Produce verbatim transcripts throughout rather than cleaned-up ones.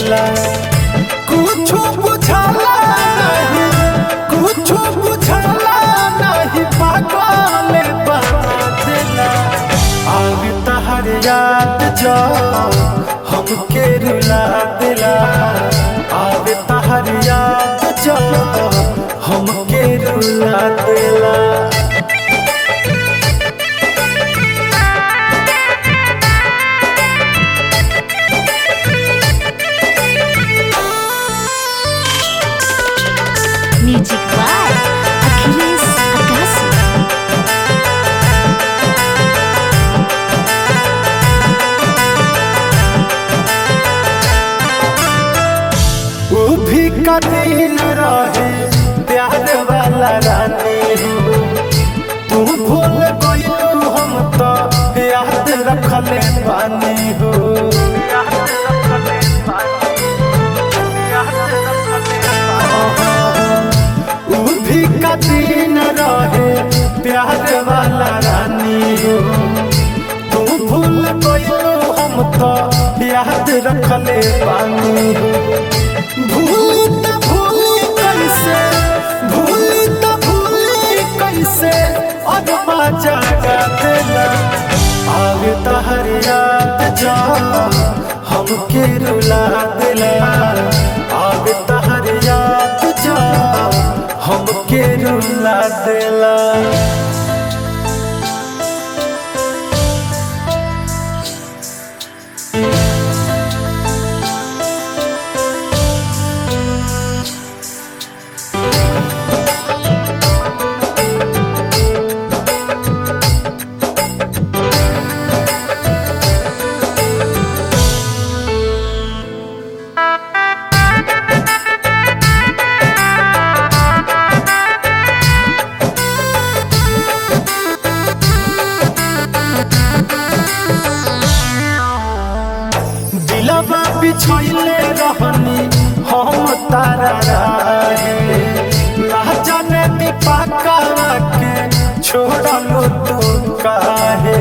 देला कुछ बुझाला नहीं कुछ बुझाला नहीं पागल बना देला आवे तहर याद जो हमके रुला देला आवे तहर याद जो हमके रुला देला Music by Achilles Agassi. वो भी कदिन रहे प्यार वाला रानी हो तू भूल गइलू हम तो याद रखले पानी हो वो भी कदिन रहे प्यार वाला रानी हो तू भूल गइलू हम तो याद रखले पानी हो भूली त भूली कैसे भूली त भूली कैसे अगवा जागा देला आवे तहर याद जा हमके रुला देला आवे तहर याद जा हमके रुला देला दिलवा बिछैले रहनी हम तारा रहे ना जाने दीपका के छोड़लो तू काहे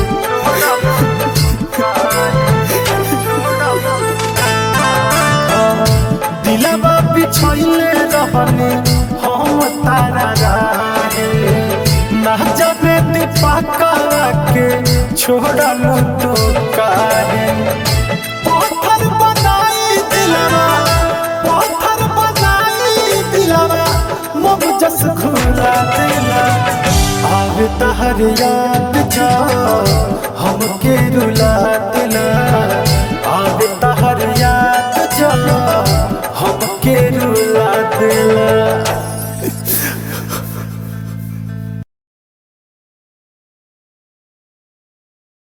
दिलवा बिछैले रहनी हम तारा रहे ना जाने दीपका के छोड़लो तू काहे पत्थर बनाई दिलवा पत्थर बनाई दिलवा मुझ जस खुला दिला आवे तहर याद जा